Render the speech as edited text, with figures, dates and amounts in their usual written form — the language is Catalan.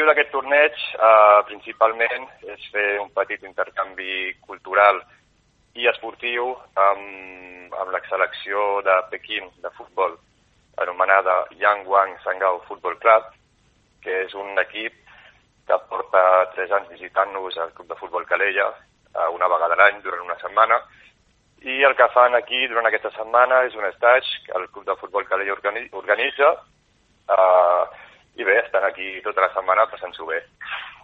L'objectiu d'aquest torneig principalment és fer un petit intercanvi cultural i esportiu amb la selecció de Pequín de futbol anomenada Yangwang Sangao Football Club, que és un equip que porta 3 anys visitant-nos al Club de Futbol Calella una vegada a l'any durant una setmana, i el que fan aquí durant aquesta setmana és un estatge que el Club de Futbol Calella organitza, i bé, estan aquí tota la setmana passant-s'ho bé.